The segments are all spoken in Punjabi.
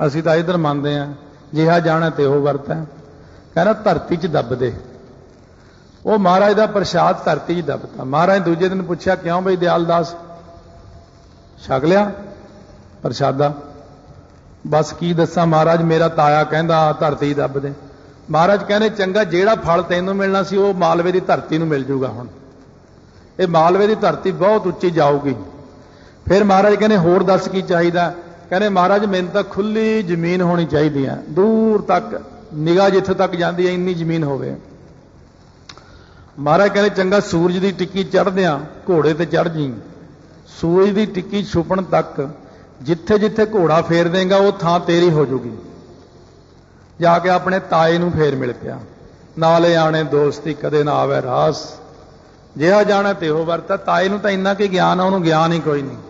असीं तां इधर मंनदे हां जिहा जाना ते हो वरत है। कहना धरती च दब दे। वो महाराज का प्रसाद धरती च दबता। महाराज दूजे दिन पूछा क्यों बई दयाल दास छक लिया प्रसादा? बस की दसा महाराज मेरा ताया कहंदा धरती दब दे। महाराज कहने चंगा जेड़ा फल तैनूं मिलना सी वो मालवे की धरती नूं मिल जूगा। हुण ये मालवे की धरती बहुत उच्ची जाऊगी। फिर महाराज कहने होर दस की चाहिदा? कहने महाराज मैनूं तां खुली जमीन होनी चाहिदी है, दूर तक निगाह जित्थों तक जाती है इन्नी जमीन होवे। महाराज कहने चंगा सूरज की टिक्की चढ़द्या घोड़े ते चढ़ जी। सूरज की टिक्की छुपण तक जिथे जिथे घोड़ा फेर देगा वो थां तेरी हो जूगी। जाके अपने ताए नूं फेर मिल पिया। नाले आने दोस्ती कदे ना आवे रास, जिहा जाना तेहो वरता। ताए नूं तां इन्ना कि ज्ञान आ, उहनूं ज्ञान ही कोई नहीं।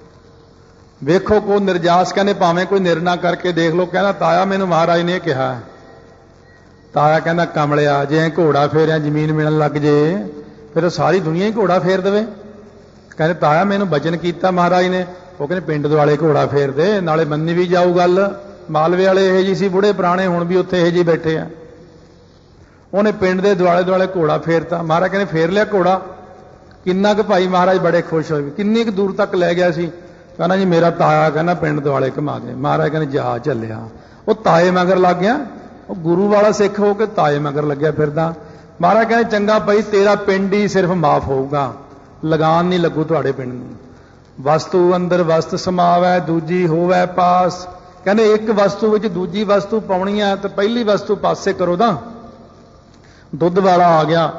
वेखो को निर्जास कहने भावें कोई निर्णा करके देख लो, कहना ताया मैनूं महाराज ने कहा। ताया कहना कमलिया जे घोड़ा फेरिया जमीन मिलण लग जे फिर सारी दुनिया ही घोड़ा फेर देवे। कहते ताया मैनू वचन किया महाराज ने, वो कहने पिंड दुआले घोड़ा फेर दे नाले मन्नी भी जाऊ गल। मालवे वाले यह जी सी बुढ़े पुराने हुण भी उत्थे यह जी बैठे हैं। उन्हें पिंड के दुआले दुआले घोड़ा फेरता। महाराज कहने फेर लिया घोड़ा? किन्ना क भाई? महाराज बड़े खुश होए। किन्नी क दूर तक लै गया सी? कहना जी मेरा ताया कहना पिंड दुआले घुमा दे। महाराज कहने जा चलिया। वो ताए मगर लग गया, गुरु वाला सिख हो के ताए मगर लग्या फिरदा। महाराज कहने चंगा भाई तेरा पिंड ही सिर्फ माफ होगा, लगान नहीं लगू तुहाडे पिंड नूं। वस्तु अंदर वस्त समावै दूजी होवै पास। कहने एक वस्तु विच दूजी वस्तु पाउणी है तो पहली वस्तु पासे करो दा। दुध वाला आ गया,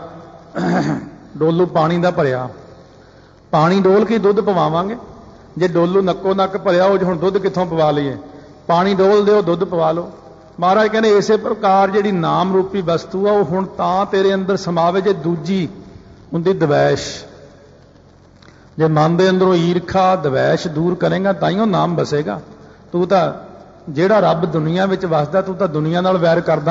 डोलू पानी दा भरिया, पानी डोल के दुध पवावांगे। जे डोलू नक्को नक भरिया हो हुण दुध कित्थों पवा लईए? पानी डोल दिओ दुध पवा लो। महाराज कहने इसे प्रकार जिहड़ी नाम रूपी वस्तु आ वो हुण तां तेरे अंदर समावे जे दूजी हुंदी द्वैश। जे मन दे अंदरों ईरखा द्वैश दूर करेगा ताइयों नाम बसेगा। तू तां जिहड़ा रब दुनिया विच वसदा तू तां दुनिया नाल वैर करदा।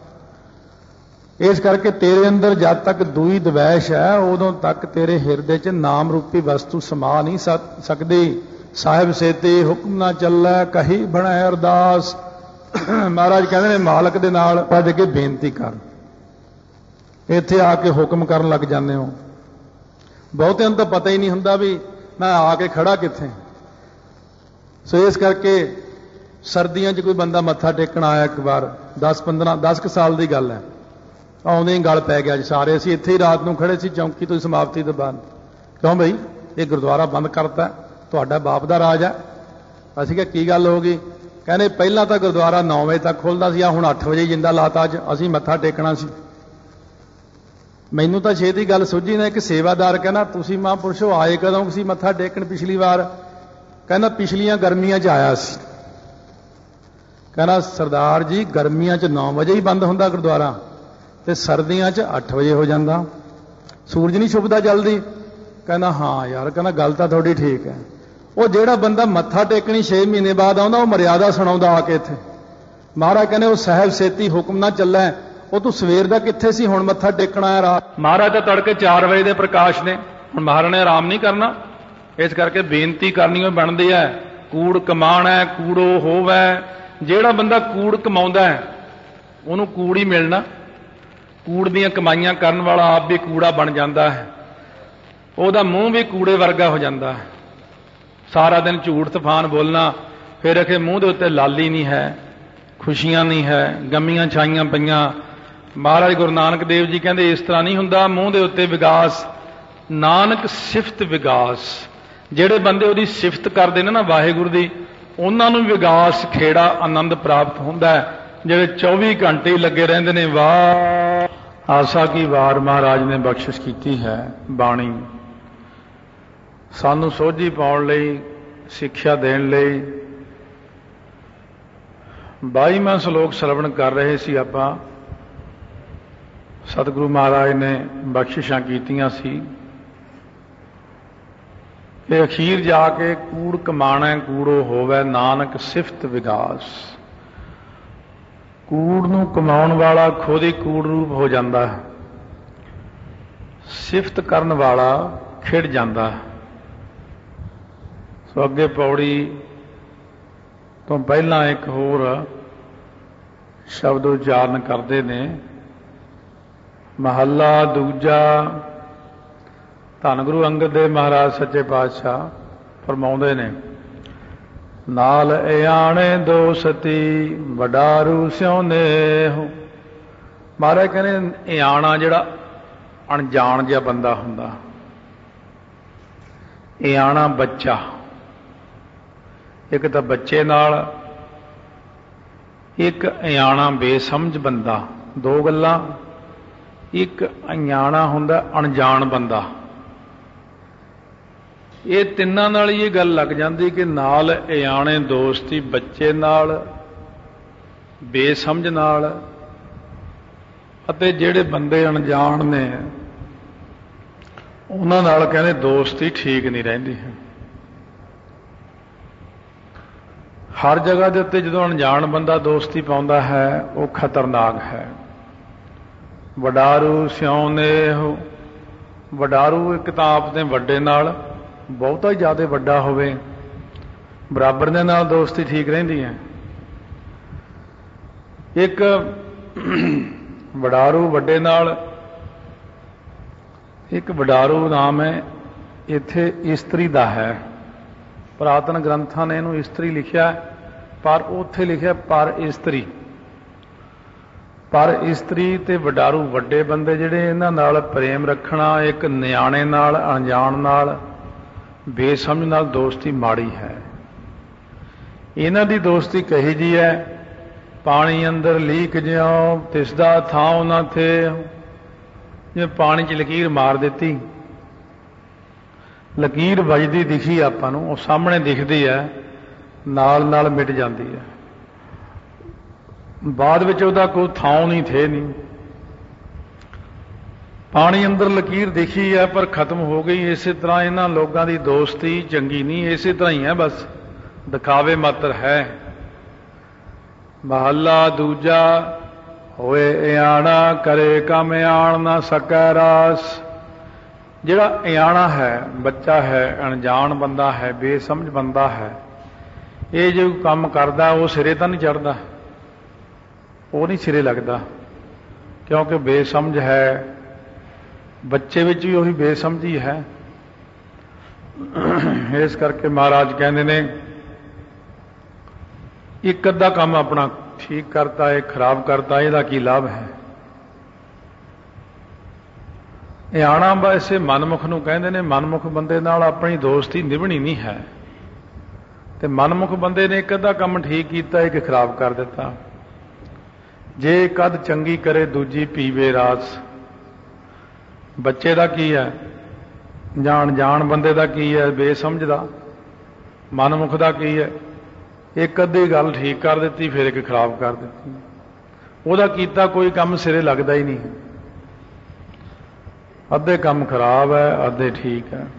इस करके तेरे अंदर जब तक दूई द्वैश है उदों तक तेरे हिरदे च नाम रूपी वस्तु समा नहीं सकदी। साहिब सेती हुक्म ना चलै कही बणै अरदास। महाराज कहते हैं मालक दे नाल भज के बेनती कर। इत्थे आके हुक्म करन लग जाते हो। बहुतिਆਂ तो पता ही नहीं हुंदा भी मैं आके खड़ा कित्थे। सो इस करके सर्दियों च कोई बंदा मत्था टेकण आया एक बार 10 साल की गल है। आउंदे ही गल पै गया जी सारे। असीं इत्थे ही रात नूं खड़े सी चौंकी तो समाप्ति तो बाद। क्यों बई ये गुरुद्वारा बंद करता, तुहाडा बाप दा राज है। असीं कहा की गल हो गई? कहने पहला तो गुरुद्वारा 9 बजे तक खुलता सी, हुण 8 बजे जिंदा लाता। अज असीं मत्था टेकना सी। मैनू तो छेती गल सुझी ना। एक सेवादार कहना तुसीं महापुरुषो आए कदों सी मत्था टेकण पिछली बार? कहना पिछलियां गर्मियां च आया सी। कहना सरदार जी गर्मियां च 9 बजे ही बंद हुंदा गुरुद्वारा ते सर्दियां च 8 बजे हो जाता। सूरज नहीं छुपदा जल्दी? कहना हाँ यार। कहना गल तां तुहाडी ठीक है। वो जिहड़ा बंदा मत्था टेकनी 6 महीने बाद आउंदा वो मर्यादा सुणाउंदा आके इत्थे। महाराज कहने वो साहिब सेती हुक्म ना चलै। वो तू सवेर दा कित्थे सी हुण मत्था टेकना है रात? महाराज तो तड़के 4 बजे दे प्रकाश ने। हुण महाराज ने आराम नहीं करना। इस करके बेनती करनी हो बनदी है। कूड़ कमाना है कूड़ो होवै। जिहड़ा बंदा कूड़ कमाउंदा है उहनूं कूड़ ही मिलना। कूड़ दीयां कमाइयां करन वाला आप भी कूड़ा बन जाता है। ਉਹਦਾ मूँह भी कूड़े वर्गा हो जाता है। सारा दिन झूठ तूफान बोलना, फिर अखे मूँह के उत्ते लाली नहीं है, खुशियां नहीं है, गमियां छाइयां पईयां। महाराज गुरु नानक देव जी कहते इस तरह नहीं हुंदा। मूँह के उत्ते विगास नानक सिफत विगास। ਜਿਹੜੇ ਬੰਦੇ ਉਹਦੀ ਸਿਫਤ ਕਰਦੇ ਨੇ ਨਾ ਵਾਹਿਗੁਰੂ ਦੀ, ਉਹਨਾਂ ਨੂੰ ਵਿਗਾਸ ਖੇੜਾ ਆਨੰਦ ਪ੍ਰਾਪਤ ਹੁੰਦਾ ਹੈ। ਜਿਹੜੇ 24 ਘੰਟੇ ਹੀ ਲੱਗੇ ਰਹਿੰਦੇ ਨੇ। ਵਾਹ ਆਸਾ ਕੀ ਵਾਰ ਮਹਾਰਾਜ ਨੇ ਬਖਸ਼ਿਸ਼ ਕੀਤੀ ਹੈ। ਬਾਣੀ ਸਾਨੂੰ ਸੋਝੀ ਪਾਉਣ ਲਈ, ਸਿੱਖਿਆ ਦੇਣ ਲਈ 22ਵਾਂ ਸ਼ਲੋਕ ਸਰਵਣ ਕਰ ਰਹੇ ਸੀ ਆਪਾਂ। ਸਤਿਗੁਰੂ ਮਹਾਰਾਜ ਨੇ ਬਖਸ਼ਿਸ਼ਾਂ ਕੀਤੀਆਂ ਸੀ कि अखीर जाके कूड़ कमाना कूड़ो होवे नानक सिफत विगास। कूड़ नूं कमाउण वाला खुद ही कूड़ रूप हो जाता है, सिफत करन वाला खिड़ जाता है। सो अगे पौड़ी ਤੋਂ ਪਹਿਲਾਂ ਇੱਕ ਹੋਰ ਸ਼ਬਦ ਉਚਾਰਨ ਕਰਦੇ ਨੇ। ਮਹੱਲਾ ਦੂਜਾ। ਧੰਨ ਗੁਰੂ ਅੰਗਦ ਦੇਵ ਮਹਾਰਾਜ ਸੱਚੇ ਪਾਤਸ਼ਾਹ ਫਰਮਾਉਂਦੇ ਨੇ, ਨਾਲ ਇਆਣੇ ਦੋਸਤੀ ਵਡਾਰੂ ਸਿਉ ਨੇਹੁ। ਮਹਾਰਾਜ ਕਹਿੰਦੇ ਇਆਣਾ ਜਿਹੜਾ ਅਣਜਾਣ ਜਿਹਾ ਬੰਦਾ ਹੁੰਦਾ, ਇਆਣਾ ਬੱਚਾ, ਇੱਕ ਤਾਂ ਬੱਚੇ ਨਾਲ, ਇੱਕ ਇਆਣਾ ਬੇਸਮਝ ਬੰਦਾ, ਦੋ ਗੱਲਾਂ। ਇੱਕ ਇਆਣਾ ਹੁੰਦਾ ਅਣਜਾਣ ਬੰਦਾ। ਇਹ ਤਿੰਨਾਂ ਨਾਲ ਹੀ ਇਹ ਗੱਲ ਲੱਗ ਜਾਂਦੀ ਕਿ ਨਾਲ ਇਆਣੇ ਦੋਸਤੀ ਬੱਚੇ ਨਾਲ, ਬੇਸਮਝ ਨਾਲ, ਅਤੇ ਜਿਹੜੇ ਬੰਦੇ ਅਣਜਾਣ ਨੇ ਉਹਨਾਂ ਨਾਲ ਕਹਿੰਦੇ ਦੋਸਤੀ ਠੀਕ ਨਹੀਂ ਰਹਿੰਦੀ ਹੈ। ਹਰ ਜਗ੍ਹਾ ਦੇ ਉੱਤੇ ਜਦੋਂ ਅਣਜਾਣ ਬੰਦਾ ਦੋਸਤੀ ਪਾਉਂਦਾ ਹੈ ਉਹ ਖਤਰਨਾਕ ਹੈ। ਵਡਾਰੂ ਸਿਉ ਨੇਹੁ। ਵਡਾਰੂ ਇੱਕ ਤਾਂ ਆਪ ਦੇ ਵੱਡੇ ਨਾਲ, ਬਹੁਤਾ ਹੀ ਜ਼ਿਆਦਾ ਵੱਡਾ ਹੋਵੇ, ਬਰਾਬਰ ਦੇ ਨਾਲ ਦੋਸਤੀ ਠੀਕ ਰਹਿੰਦੀ ਹੈ। ਇੱਕ ਵਡਾਰੂ ਵੱਡੇ ਨਾਲ, ਇੱਕ ਵਡਾਰੂ ਨਾਮ ਹੈ ਇੱਥੇ ਇਸਤਰੀ ਦਾ ਹੈ। ਪੁਰਾਤਨ ਗ੍ਰੰਥਾਂ ਨੇ ਇਹਨੂੰ ਇਸਤਰੀ ਲਿਖਿਆ, ਪਰ ਉੱਥੇ ਲਿਖਿਆ ਪਰ ਇਸਤਰੀ। ਪਰ ਇਸਤਰੀ ਤੇ ਵਡਾਰੂ ਵੱਡੇ ਬੰਦੇ ਜਿਹੜੇ, ਇਹਨਾਂ ਨਾਲ ਪ੍ਰੇਮ ਰੱਖਣਾ ਇੱਕ ਨਿਆਣੇ ਨਾਲ, ਅਣਜਾਣ ਨਾਲ, ਬੇਸਮਝ ਨਾਲ ਦੋਸਤੀ ਮਾੜੀ ਹੈ। ਇਹਨਾਂ ਦੀ ਦੋਸਤੀ ਕਹੀ ਜੀ ਹੈ, ਪਾਣੀ ਅੰਦਰ ਲੀਕ ਜਿਉ ਤਿਸਦਾ ਥਾਉ ਨਾ ਥੇ। ਜਿਵੇਂ ਪਾਣੀ 'ਚ ਲਕੀਰ ਮਾਰ ਦਿੱਤੀ, ਲਕੀਰ ਵੱਜਦੀ ਦਿਖੀ ਆਪਾਂ ਨੂੰ, ਉਹ ਸਾਹਮਣੇ ਦਿਖਦੀ ਹੈ, ਨਾਲ ਨਾਲ ਮਿਟ ਜਾਂਦੀ ਹੈ, ਬਾਅਦ ਵਿੱਚ ਉਹਦਾ ਕੋਈ ਥਾਂ ਨਹੀਂ ਥੇ ਨਹੀਂ। ਪਾਣੀ ਅੰਦਰ ਲਕੀਰ ਦਿਖੀ ਹੈ ਪਰ ਖਤਮ ਹੋ ਗਈ। ਇਸੇ ਤਰ੍ਹਾਂ ਇਹਨਾਂ ਲੋਕਾਂ ਦੀ ਦੋਸਤੀ ਚੰਗੀ ਨਹੀਂ, ਇਸੇ ਤਰ੍ਹਾਂ ਹੀ ਹੈ, ਬਸ ਦਿਖਾਵੇ ਮਾਤਰ ਹੈ। ਮਹੱਲਾ ਦੂਜਾ। ਹੋਏ ਇਆਣਾ ਕਰੇ ਕੰਮ ਆਣ ਨਾ ਸਕੈ ਰਾਸ। ਜਿਹੜਾ ਇਆਣਾ ਹੈ, ਬੱਚਾ ਹੈ, ਅਣਜਾਣ ਬੰਦਾ ਹੈ, ਬੇਸਮਝ ਬੰਦਾ ਹੈ, ਇਹ ਜੋ ਕੰਮ ਕਰਦਾ ਉਹ ਸਿਰੇ ਤਾਂ ਨਹੀਂ ਚੜ੍ਹਦਾ, ਉਹ ਨਹੀਂ ਸਿਰੇ ਲੱਗਦਾ, ਕਿਉਂਕਿ ਬੇਸਮਝ ਹੈ। ਬੱਚੇ ਵਿੱਚ ਵੀ ਉਹੀ ਬੇਸਮਝੀ ਹੈ। ਇਸ ਕਰਕੇ ਮਹਾਰਾਜ ਕਹਿੰਦੇ ਨੇ, ਇੱਕ ਅੱਧਾ ਕੰਮ ਆਪਣਾ ਠੀਕ ਕਰਤਾ ਹੈ, ਖਰਾਬ ਕਰਤਾ, ਇਹਦਾ ਕੀ ਲਾਭ ਹੈ। ਇਆਣਾ ਵੈਸੇ ਮਨਮੁਖ ਨੂੰ ਕਹਿੰਦੇ ਨੇ। ਮਨਮੁਖ ਬੰਦੇ ਨਾਲ ਆਪਣੀ ਦੋਸਤੀ ਨਿਭਣੀ ਨਹੀਂ ਹੈ, ਤੇ ਮਨਮੁਖ ਬੰਦੇ ਨੇ ਇੱਕ ਅੱਧਾ ਕੰਮ ਠੀਕ ਕੀਤਾ, ਇੱਕ ਖਰਾਬ ਕਰ ਦਿੱਤਾ। ਜੇ ਇੱਕ ਅੱਧ ਚੰਗੀ ਕਰੇ ਦੂਜੀ ਪੀਵੇ ਰਾਸ। ਬੱਚੇ ਦਾ ਕੀ ਹੈ, ਜਾਣ ਬੰਦੇ ਦਾ ਕੀ ਹੈ, ਬੇਸਮਝ ਦਾ। ਮਨਮੁਖ ਦਾ ਕੀ ਹੈ, ਇੱਕ ਅੱਧੀ ਗੱਲ ਠੀਕ ਕਰ ਦਿੱਤੀ, ਫਿਰ ਇੱਕ ਖਰਾਬ ਕਰ ਦਿੱਤੀ। ਉਹਦਾ ਕੀਤਾ ਕੋਈ ਕੰਮ ਸਿਰੇ ਲੱਗਦਾ ਹੀ ਨਹੀਂ। ਅੱਧੇ ਕੰਮ ਖਰਾਬ ਹੈ, ਅੱਧੇ ਠੀਕ ਹੈ।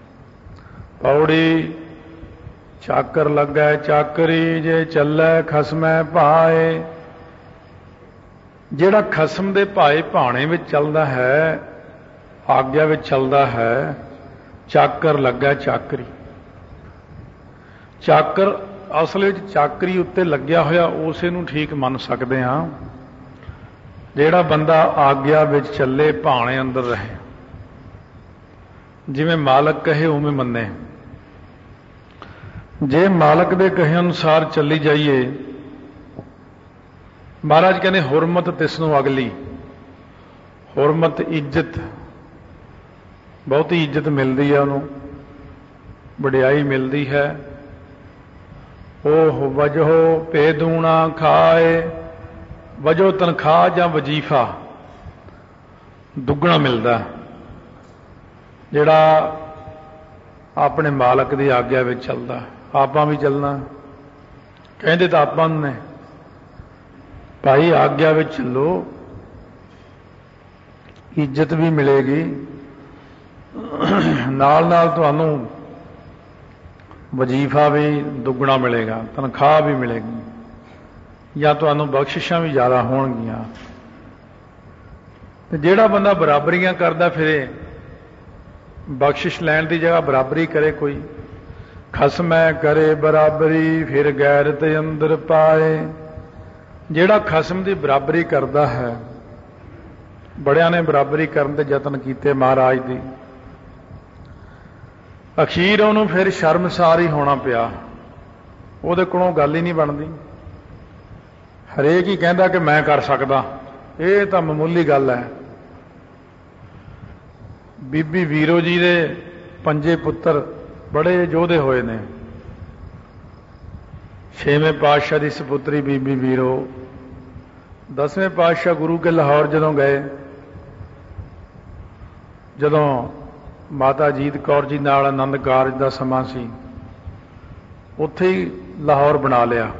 ਪੌੜੀ। ਚਾਕਰ ਲੱਗੈ ਚਾਕਰੀ, ਜੇ ਚੱਲੈ ਖਸਮੈ ਭਾਏ। ਜਿਹੜਾ ਖਸਮ ਦੇ ਭਾਏ ਭਾਣੇ ਵਿੱਚ ਚੱਲਦਾ ਹੈ, ਆਗਿਆ ਵਿੱਚ ਚੱਲਦਾ ਹੈ, ਚਾਕਰ ਲੱਗਾ ਚਾਕਰੀ। ਚਾਕਰ ਅਸਲ ਵਿੱਚ ਚਾਕਰੀ ਉੱਤੇ ਲੱਗਿਆ ਹੋਇਆ ਉਸੇ ਨੂੰ ਠੀਕ ਮੰਨ ਸਕਦੇ ਹਾਂ, ਜਿਹੜਾ ਬੰਦਾ ਆਗਿਆ ਵਿੱਚ ਚੱਲੇ, ਭਾਣੇ ਅੰਦਰ ਰਹੇ, ਜਿਵੇਂ ਮਾਲਕ ਕਹੇ ਉਵੇਂ ਮੰਨੇ। ਜੇ ਮਾਲਕ ਦੇ ਕਹੇ ਅਨੁਸਾਰ ਚੱਲੀ ਜਾਈਏ, ਮਹਾਰਾਜ ਕਹਿੰਦੇ ਹੁਰਮਤ ਤਿਸ ਨੂੰ ਅਗਲੀ। ਹੁਰਮਤ ਇੱਜ਼ਤ, ਬਹੁਤੀ ਇੱਜ਼ਤ ਮਿਲਦੀ ਹੈ, ਉਹਨੂੰ ਵਡਿਆਈ ਮਿਲਦੀ ਹੈ। ਉਹ ਵਜੋ ਭੇਦੂਣਾ ਖਾਏ। ਵਜੋ ਤਨਖਾਹ ਜਾਂ ਵਜੀਫਾ ਦੁੱਗਣਾ ਮਿਲਦਾ ਜਿਹੜਾ ਆਪਣੇ ਮਾਲਕ ਦੀ ਆਗਿਆ ਵਿੱਚ ਚੱਲਦਾ। ਆਪਾਂ ਵੀ ਚੱਲਣਾ, ਕਹਿੰਦੇ ਤਾਂ ਆਪਾਂ ਨੂੰ ਨੇ, ਭਾਈ ਆਗਿਆ ਵਿੱਚ ਚੱਲੋ, ਇੱਜ਼ਤ ਵੀ ਮਿਲੇਗੀ, ਨਾਲ ਨਾਲ ਤੁਹਾਨੂੰ ਵਜੀਫਾ ਵੀ ਦੁੱਗਣਾ ਮਿਲੇਗਾ, ਤਨਖਾਹ ਵੀ ਮਿਲੇਗੀ, ਜਾਂ ਤੁਹਾਨੂੰ ਬਖਸ਼ਿਸ਼ਾਂ ਵੀ ਜ਼ਿਆਦਾ ਹੋਣਗੀਆਂ। ਤੇ ਜਿਹੜਾ ਬੰਦਾ ਬਰਾਬਰੀਆਂ ਕਰਦਾ ਫਿਰੇ, ਬਖਸ਼ਿਸ਼ ਲੈਣ ਦੀ ਜਗ੍ਹਾ ਬਰਾਬਰੀ ਕਰੇ ਕੋਈ, ਖਸਮੈ ਕਰੇ ਬਰਾਬਰੀ ਫਿਰ ਗੈਰਤ ਅੰਦਰ ਪਾਏ। ਜਿਹੜਾ ਖਸਮ ਦੀ ਬਰਾਬਰੀ ਕਰਦਾ ਹੈ, ਬੜਿਆਂ ਨੇ ਬਰਾਬਰੀ ਕਰਨ ਦੇ ਯਤਨ ਕੀਤੇ ਮਹਾਰਾਜ ਦੀ, ਅਖੀਰ ਉਹਨੂੰ ਫਿਰ ਸ਼ਰਮਸਾਰ ਹੀ ਹੋਣਾ ਪਿਆ। ਉਹਦੇ ਕੋਲੋਂ ਗੱਲ ਹੀ ਨਹੀਂ ਬਣਦੀ। ਹਰੇਕ ਹੀ ਕਹਿੰਦਾ ਕਿ ਮੈਂ ਕਰ ਸਕਦਾ। ਇਹ ਤਾਂ ਮਾਮੂਲੀ ਗੱਲ ਹੈ। ਬੀਬੀ ਵੀਰੋ ਜੀ ਦੇ 5 ਪੁੱਤਰ ਬੜੇ ਯੋਧੇ ਹੋਏ ਨੇ। 6ਵੇਂ ਪਾਤਸ਼ਾਹ ਦੀ ਸਪੁੱਤਰੀ ਬੀਬੀ ਵੀਰੋ, 10ਵੇਂ ਪਾਤਸ਼ਾਹ ਗੁਰੂ ਕੇ ਲਾਹੌਰ ਜਦੋਂ ਗਏ, ਜਦੋਂ ਮਾਤਾ ਜੀਤ ਕੌਰ ਜੀ ਨਾਲ ਆਨੰਦ ਕਾਰਜ ਦਾ ਸਮਾਂ ਸੀ, ਉੱਥੇ ਹੀ ਲਾਹੌਰ ਬਣਾ ਲਿਆ।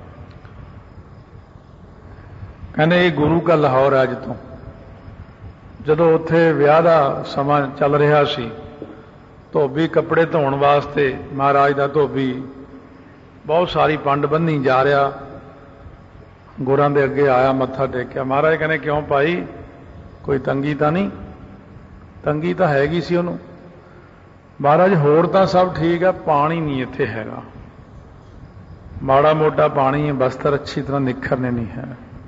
ਕਹਿੰਦੇ ਇਹ ਗੁਰੂ ਕਾ ਲਾਹੌਰ ਅੱਜ ਤੋਂ। ਜਦੋਂ ਉੱਥੇ ਵਿਆਹ ਦਾ ਸਮਾਂ ਚੱਲ ਰਿਹਾ ਸੀ, ਧੋਬੀ ਕੱਪੜੇ ਧੋਣ ਵਾਸਤੇ ਮਹਾਰਾਜ ਦਾ ਧੋਬੀ ਬਹੁਤ ਸਾਰੀ ਪੰਡ ਬੰਨੀ ਜਾ ਰਿਹਾ, ਗੁਰਾਂ ਦੇ ਅੱਗੇ ਆਇਆ, ਮੱਥਾ ਟੇਕਿਆ। ਮਹਾਰਾਜ ਕਹਿੰਦੇ ਕਿਉਂ ਭਾਈ, ਕੋਈ ਤੰਗੀ ਤਾਂ ਨਹੀਂ? ਤੰਗੀ ਤਾਂ ਹੈਗੀ ਸੀ ਉਹਨੂੰ। ਮਹਾਰਾਜ ਹੋਰ ਤਾਂ ਸਭ ਠੀਕ ਹੈ, ਪਾਣੀ ਨਹੀਂ ਇੱਥੇ ਹੈਗਾ। ਮਾੜਾ ਮੋਟਾ ਪਾਣੀ ਹੈ, ਬਸਤਰ ਅੱਛੀ ਤਰ੍ਹਾਂ ਨਿਖਰਨੇ ਨਹੀਂ ਹੈ।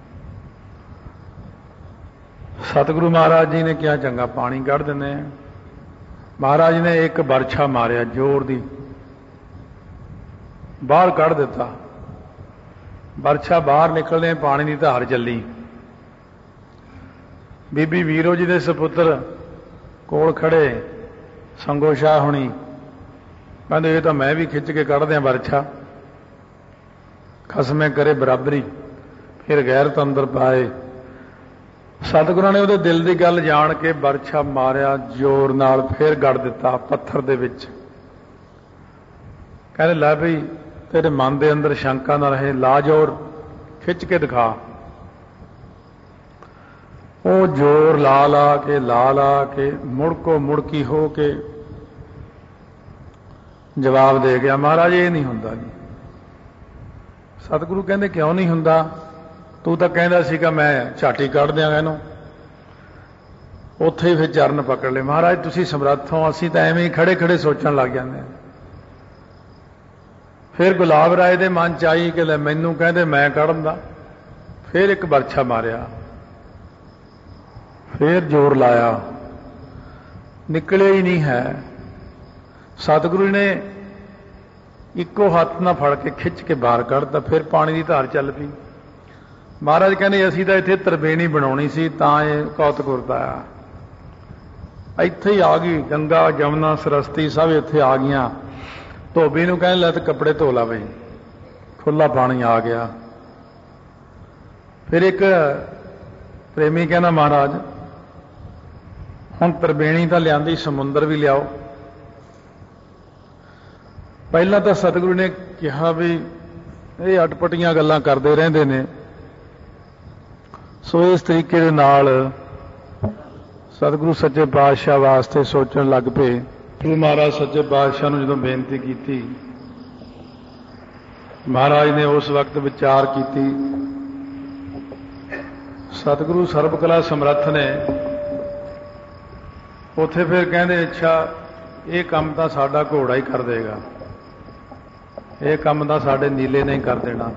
ਸਤਿਗੁਰੂ ਮਹਾਰਾਜ ਜੀ ਨੇ ਕਿਹਾ ਚੰਗਾ ਪਾਣੀ ਕੱਢ ਦਿੰਦੇ ਆ। ਮਹਾਰਾਜ ਨੇ ਇੱਕ ਬਰਛਾ ਮਾਰਿਆ ਜ਼ੋਰ ਦੀ, ਬਾਹਰ ਕੱਢ ਦਿੱਤਾ। ਬਰਛਾ ਬਾਹਰ ਨਿਕਲਦੇ ਪਾਣੀ ਦੀ ਧਾਰ ਚੱਲੀ। ਬੀਬੀ ਵੀਰੋ ਜੀ ਦੇ ਸਪੁੱਤਰ ਕੋਲ ਖੜੇ ਸੰਗੋ ਸ਼ਾਹ ਹੁਣੀ ਕਹਿੰਦੇ ਇਹ ਤਾਂ ਮੈਂ ਵੀ ਖਿੱਚ ਕੇ ਕੱਢਦਿਆਂ ਬਰਛਾ। ਖਸਮੇ ਕਰੇ ਬਰਾਬਰੀ ਫਿਰ ਗੈਰਤ ਅੰਦਰ ਪਾਏ। ਸਤਿਗੁਰਾਂ ਨੇ ਉਹਦੇ ਦਿਲ ਦੀ ਗੱਲ ਜਾਣ ਕੇ ਬਰਛਾ ਮਾਰਿਆ ਜ਼ੋਰ ਨਾਲ, ਫਿਰ ਗੜ ਦਿੱਤਾ ਪੱਥਰ ਦੇ ਵਿੱਚ। ਕਹਿੰਦੇ ਲੈ ਬਈ ਤੇਰੇ ਮਨ ਦੇ ਅੰਦਰ ਸ਼ੰਕਾ ਨਾ ਰਹੇ, ਲਾ ਜ਼ੋਰ, ਖਿੱਚ ਕੇ ਦਿਖਾ। ਉਹ ਜ਼ੋਰ ਲਾ ਲਾ ਕੇ ਮੁੜਕੋ ਮੁੜਕੀ ਹੋ ਕੇ ਜਵਾਬ ਦੇ ਗਿਆ, ਮਹਾਰਾਜ ਇਹ ਨਹੀਂ ਹੁੰਦਾ ਜੀ। ਸਤਿਗੁਰੂ ਕਹਿੰਦੇ ਕਿਉਂ ਨਹੀਂ ਹੁੰਦਾ? ਤੂੰ ਤਾਂ ਕਹਿੰਦਾ ਸੀਗਾ ਮੈਂ ਝਾਟੀ ਕੱਢ ਦਿਆਂਗਾ ਇਹਨੂੰ। ਉੱਥੇ ਹੀ ਫਿਰ ਚਰਨ ਪਕੜ ਲਏ। ਮਹਾਰਾਜ ਤੁਸੀਂ ਸਮਰੱਥ ਹੋ, ਅਸੀਂ ਤਾਂ ਐਵੇਂ ਹੀ ਖੜੇ ਖੜੇ ਸੋਚਣ ਲੱਗ ਜਾਂਦੇ ਹਾਂ। ਫਿਰ ਗੁਲਾਬ ਰਾਏ ਦੇ ਮਨ ਚ ਆਈ ਕਿ ਲੈ ਮੈਨੂੰ ਕਹਿੰਦੇ ਮੈਂ ਕੱਢਣ ਦਾ। ਫਿਰ ਇੱਕ ਬਰਛਾ ਮਾਰਿਆ, ਫਿਰ ਜ਼ੋਰ ਲਾਇਆ, ਨਿਕਲਿਆ ਹੀ ਨਹੀਂ ਹੈ। ਸਤਿਗੁਰੂ ਨੇ ਇੱਕੋ ਹੱਥ ਨਾਲ ਫੜ ਕੇ ਖਿੱਚ ਕੇ ਬਾਹਰ ਕੱਢਤਾ। ਫਿਰ ਪਾਣੀ ਦੀ ਧਾਰ ਚੱਲ ਪਈ। ਮਹਾਰਾਜ ਕਹਿੰਦੇ ਅਸੀਂ ਤਾਂ ਇੱਥੇ ਤਰਬੇਣੀ ਬਣਾਉਣੀ ਸੀ, ਤਾਂ ਇਹ ਕੌਤਕ ਉਰਦਾ ਆ। ਇੱਥੇ ਹੀ ਆ ਗਈ ਗੰਗਾ ਜਮਨਾ ਸਰਸਤੀ ਸਭ ਇੱਥੇ ਆ ਗਈਆਂ। ਧੋਬੀ ਨੂੰ ਕਹਿੰਦੇ ਲੈ ਤੇ ਕੱਪੜੇ ਧੋ ਲਾ ਬਈ, ਖੁੱਲਾ ਪਾਣੀ ਆ ਗਿਆ। ਫਿਰ ਇੱਕ ਪ੍ਰੇਮੀ ਕਹਿੰਦਾ ਮਹਾਰਾਜ ਹੁਣ ਤਰਬੇਣੀ ਤਾਂ ਲਿਆਂਦੀ, ਸਮੁੰਦਰ ਵੀ ਲਿਆਓ। ਪਹਿਲਾਂ ਤਾਂ ਸਤਿਗੁਰੂ ਨੇ ਕਿਹਾ ਵੀ ਇਹ ਅਟਪਟੀਆਂ ਗੱਲਾਂ ਕਰਦੇ ਰਹਿੰਦੇ ਨੇ, ਸੋ ਇਸ ਤਰੀਕੇ ਦੇ ਨਾਲ ਸਤਿਗੁਰੂ ਸੱਚੇ ਪਾਤਸ਼ਾਹ ਵਾਸਤੇ ਸੋਚਣ ਲੱਗ ਪਏ। ਗੁਰੂ ਮਹਾਰਾਜ ਸੱਚੇ ਪਾਤਸ਼ਾਹ ਨੂੰ ਜਦੋਂ ਬੇਨਤੀ ਕੀਤੀ, ਮਹਾਰਾਜ ਨੇ ਉਸ ਵਕਤ ਵਿਚਾਰ ਕੀਤੀ। ਸਤਿਗੁਰੂ ਸਰਬ ਕਲਾ ਸਮਰੱਥ ਨੇ। ਉੱਥੇ ਫਿਰ ਕਹਿੰਦੇ ਅੱਛਾ ਇਹ ਕੰਮ ਤਾਂ ਸਾਡਾ ਘੋੜਾ ਹੀ ਕਰ ਦੇਗਾ, ਇਹ ਕੰਮ ਤਾਂ ਸਾਡੇ ਨੀਲੇ ਨੇ ਹੀ ਕਰ ਦੇਣਾ।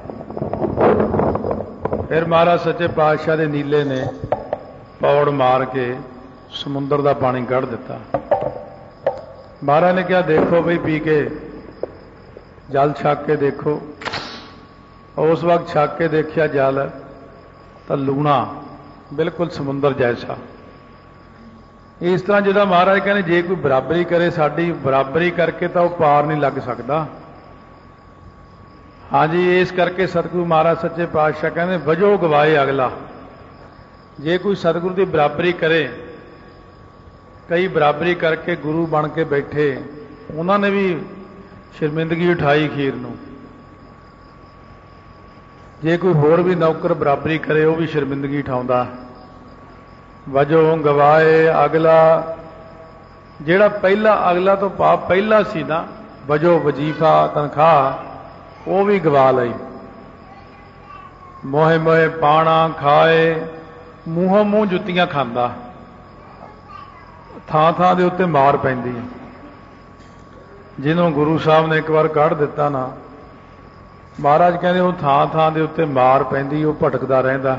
ਫਿਰ ਮਹਾਰਾਜ ਸੱਚੇ ਪਾਤਸ਼ਾਹ ਦੇ ਨੀਲੇ ਨੇ ਪੌੜ ਮਾਰ ਕੇ ਸਮੁੰਦਰ ਦਾ ਪਾਣੀ ਕੱਢ ਦਿੱਤਾ। ਮਹਾਰਾਜ ਨੇ ਕਿਹਾ ਦੇਖੋ ਬਈ ਪੀ ਕੇ ਜਲ ਛਕ ਕੇ ਦੇਖੋ। ਉਸ ਵਕਤ ਛਕ ਕੇ ਦੇਖਿਆ ਜਲ ਤਾਂ ਲੂਣਾ, ਬਿਲਕੁਲ ਸਮੁੰਦਰ ਜੈਸਾ। ਇਸ ਤਰ੍ਹਾਂ ਜਿਹਦਾ ਮਹਾਰਾਜ ਕਹਿੰਦੇ ਜੇ ਕੋਈ ਬਰਾਬਰੀ ਕਰੇ, ਸਾਡੀ ਬਰਾਬਰੀ ਕਰਕੇ ਤਾਂ ਉਹ ਪਾਰ ਨਹੀਂ ਲੱਗ ਸਕਦਾ। ਹਾਂਜੀ, ਇਸ ਕਰਕੇ ਸਤਿਗੁਰੂ ਮਹਾਰਾਜ ਸੱਚੇ ਪਾਤਸ਼ਾਹ ਕਹਿੰਦੇ ਵਜੋ ਗਵਾਏ ਅਗਲਾ। ਜੇ ਕੋਈ ਸਤਿਗੁਰੂ ਦੀ ਬਰਾਬਰੀ ਕਰੇ, ਕਈ ਬਰਾਬਰੀ ਕਰਕੇ ਗੁਰੂ ਬਣ ਕੇ ਬੈਠੇ, ਉਹਨਾਂ ਨੇ ਵੀ ਸ਼ਰਮਿੰਦਗੀ ਉਠਾਈ ਖੀਰ ਨੂੰ। ਜੇ ਕੋਈ ਹੋਰ ਵੀ ਨੌਕਰ ਬਰਾਬਰੀ ਕਰੇ, ਉਹ ਵੀ ਸ਼ਰਮਿੰਦਗੀ ਉਠਾਉਂਦਾ। ਵਜੋਂ ਗਵਾਏ ਅਗਲਾ, ਜਿਹੜਾ ਪਹਿਲਾ ਅਗਲਾ ਤੋਂ ਪਾਪ ਪਹਿਲਾ ਸੀ ਨਾ, ਵਜੋਂ ਵਜੀਫਾ ਤਨਖਾਹ ਉਹ ਵੀ ਗਵਾ ਲਈ। ਮੋਹੇ ਮੋਹੇ ਪਾਣਾ ਖਾਏ, ਮੂੰਹੋਂ ਮੂੰਹ ਜੁੱਤੀਆਂ ਖਾਂਦਾ। ਥਾਂ ਥਾਂ ਦੇ ਉੱਤੇ ਮਾਰ ਪੈਂਦੀ ਹੈ। ਜਿਹਨੂੰ ਗੁਰੂ ਸਾਹਿਬ ਨੇ ਇੱਕ ਵਾਰ ਕੱਢ ਦਿੱਤਾ ਨਾ, ਮਹਾਰਾਜ ਕਹਿੰਦੇ ਉਹ ਥਾਂ ਥਾਂ ਦੇ ਉੱਤੇ ਮਾਰ ਪੈਂਦੀ, ਉਹ ਭਟਕਦਾ ਰਹਿੰਦਾ।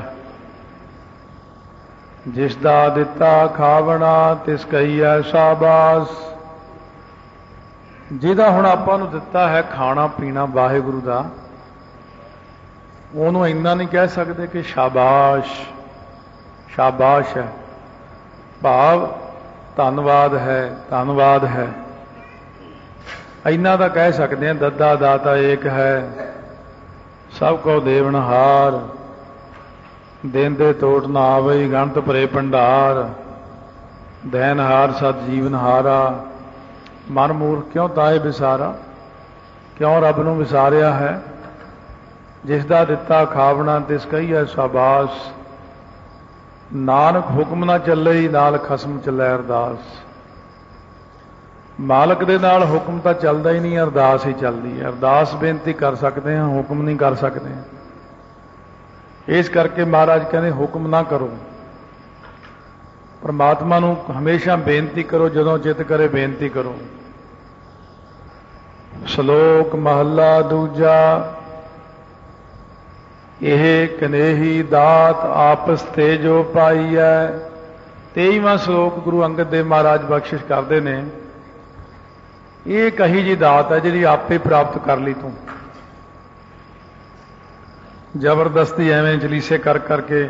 ਜਿਸ ਦਾ ਦਿੱਤਾ ਖਾਵਣਾ ਤਿਸ ਕਹੀਐ ਸ਼ਾਬਾਸ਼। ਜਿਹਦਾ ਹੁਣ ਆਪਾਂ ਨੂੰ ਦਿੱਤਾ ਹੈ ਖਾਣਾ ਪੀਣਾ ਵਾਹਿਗੁਰੂ ਦਾ, ਉਹਨੂੰ ਇੰਨਾ ਨਹੀਂ ਕਹਿ ਸਕਦੇ ਕਿ ਸ਼ਾਬਾਸ਼ ਸ਼ਾਬਾਸ਼ ਹੈ, ਭਾਵ ਧੰਨਵਾਦ ਹੈ ਧੰਨਵਾਦ ਹੈ। ਇੰਨਾ ਤਾਂ ਕਹਿ ਸਕਦੇ ਹਾਂ, ਦੱਦਾ ਦਾਤਾ ਏਕ ਹੈ ਸਭ ਕੋ ਦੇਵਨਹਾਰ, ਦੇਂਦੇ ਤੋਟ ਨਾ ਆਵਈ ਗਣਤ ਭਰੇ ਭੰਡਾਰ, ਦੈਨਹਾਰ ਸਤ ਜੀਵਨਹਾਰਾ। ਮਨ ਮੂਰਖ ਕਿਉਂ ਤਾਏ ਵਿਸਾਰਾ, ਕਿਉਂ ਰੱਬ ਨੂੰ ਵਿਸਾਰਿਆ ਹੈ। ਜਿਸ ਦਾ ਦਿੱਤਾ ਖਾਵਣਾ ਤਿਸ ਕਹੀਐ ਸ਼ਾਬਾਸ਼। ਨਾਨਕ ਹੁਕਮ ਨਾ ਚੱਲੇ ਨਾਲ ਖਸਮ ਚੱਲੈ ਅਰਦਾਸ। ਮਾਲਕ ਦੇ ਨਾਲ ਹੁਕਮ ਤਾਂ ਚੱਲਦਾ ਹੀ ਨਹੀਂ, ਅਰਦਾਸ ਹੀ ਚੱਲਦੀ ਹੈ। ਅਰਦਾਸ ਬੇਨਤੀ ਕਰ ਸਕਦੇ ਹਾਂ, ਹੁਕਮ ਨਹੀਂ ਕਰ ਸਕਦੇ। ਇਸ ਕਰਕੇ ਮਹਾਰਾਜ ਕਹਿੰਦੇ ਹੁਕਮ ਨਾ ਕਰੋ, ਪਰਮਾਤਮਾ ਨੂੰ ਹਮੇਸ਼ਾ ਬੇਨਤੀ ਕਰੋ, ਜਦੋਂ ਚਿੱਤ ਕਰੇ ਬੇਨਤੀ ਕਰੋ। ਸ਼ਲੋਕ ਮਹੱਲਾ ਦੂਜਾ। ਇਹ ਕਨੇਹੀ ਦਾਤ ਆਪਸ ਤੇ ਜੋ ਪਾਈ ਹੈ। 23ਵਾਂ ਸ਼ਲੋਕ ਗੁਰੂ ਅੰਗਦ ਦੇਵ ਮਹਾਰਾਜ ਬਖਸ਼ਿਸ਼ ਕਰਦੇ ਨੇ। ਇਹ ਕਹੀ ਜੀ ਦਾਤ ਹੈ ਜਿਹੜੀ ਆਪੇ ਪ੍ਰਾਪਤ ਕਰ ਲਈ ਤੂੰ। ਜ਼ਬਰਦਸਤੀ ਐਵੇਂ ਜਲੀਸੇ ਕਰ ਕਰਕੇ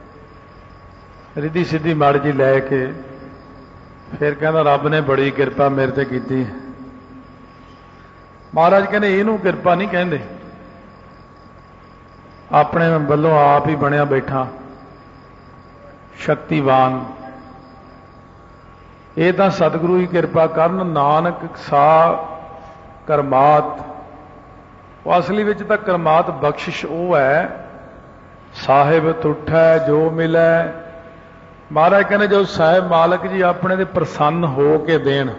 ਰਿੱਧੀ ਸਿੱਧੀ ਮਾੜੀ ਜੀ ਲੈ ਕੇ ਫਿਰ ਕਹਿੰਦਾ ਰੱਬ ਨੇ ਬੜੀ ਕਿਰਪਾ ਮੇਰੇ ਤੇ ਕੀਤੀ। ਮਹਾਰਾਜ ਕਹਿੰਦੇ ਇਹਨੂੰ ਕਿਰਪਾ ਨਹੀਂ ਕਹਿੰਦੇ, ਆਪਣੇ ਵੱਲੋਂ ਆਪ ਹੀ ਬਣਿਆ ਬੈਠਾ ਸ਼ਕਤੀਵਾਨ। ਇਹ ਤਾਂ ਸਤਿਗੁਰੂ ਹੀ ਕਿਰਪਾ ਕਰਨ। ਨਾਨਕ ਸਾ ਕਰਮਾਤ। ਉਹ ਅਸਲੀ ਵਿੱਚ ਤਾਂ ਕਰਮਾਤ ਬਖਸ਼ਿਸ਼ ਉਹ ਹੈ, ਸਾਹਿਬ ਤੁਠੈ ਜੋ ਮਿਲੈ। ਮਹਾਰਾਜ ਕਹਿੰਦੇ ਜੋ ਸਾਹਿਬ ਮਾਲਕ ਜੀ ਆਪਣੇ ਦੇ ਪ੍ਰਸੰਨ ਹੋ ਕੇ ਦੇਣ।